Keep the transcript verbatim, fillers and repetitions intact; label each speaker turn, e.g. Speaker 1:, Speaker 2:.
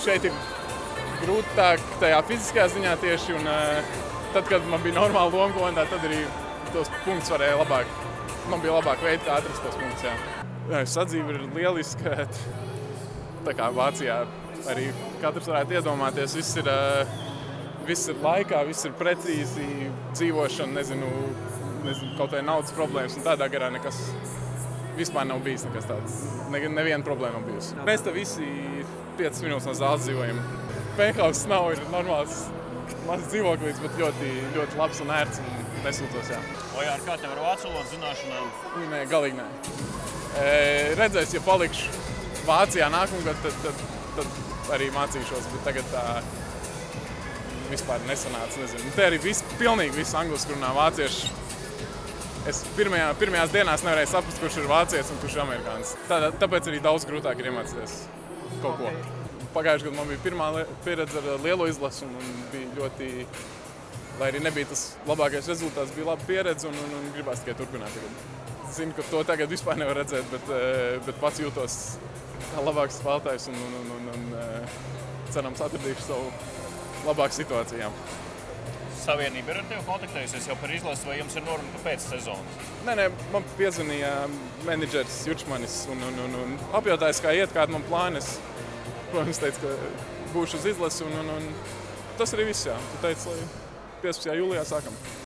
Speaker 1: šeit ir grūtāk tajā fiziskā ziņā tieši, un tad, kad man bija normāla loma komandā, tad arī tos punktus varēja labāk, man bija labāk veidi, kā atrast tos punktus, jā. Jā, sadzīve ir lieliska, tā kā Vācijā arī katrs varētu iedomāties, viss ir, viss ir laikā, viss ir precīzi, dzīvošana, nezinu, nezinu, kaut vai naudas problēmas, un tādā garā nekas vispār nav bijis nekas tāds. Ne, neviena problēma nav bijusi. Mēs te visi piecas minūtes no zāles dzīvojam. Penthauss nav, ir normāls mazs dzīvoklis, bet ļoti, ļoti labs un ērts un nesūtos, jā.
Speaker 2: Vai ar kā tev ar vācu valodas zināšanām?
Speaker 1: Nē, galīgi nē. E, redzēs, ja palikšu Vācijā nākamgad, tad, tad, tad arī mācīšos, bet tagad tā vispār nesanāca, nezinu. Te arī viss, pilnīgi viss angliski runā vācieši. Es pirmajā, pirmajās dienās nevarēju saprast, kurš ir vācietis un kurš ir amerikānis. Tā, tāpēc arī daudz grūtāk ir iemācīties kaut ko. Pagājušajā gadā man bija pirmā pieredze ar lielo izlasi un, un bija ļoti, lai arī nebija tas labākais rezultāts, bija laba pieredze un, un, un gribās tikai turpināt tagad. Zinu, ka to tagad vispār nevar redzēt, bet, bet pats jūtos kā labāks spēlētājs un, un, un, un, un cerams atradīšu savu labāku situāciju.
Speaker 2: Savienība ir ar tevi kontaktējusies jau par izlasi, vai jums ir noruna pēc sezonas?
Speaker 1: Nē, nē, man piezvanīja menedžeris Jučmanis un, un, un, un apjautājis, kā iet, kāda man plāna. Es, protams, teicu, ka būšu uz izlasi un, un, un tas arī viss, jā. Tu teici, lai piecpadsmitajā jūlijā sākam.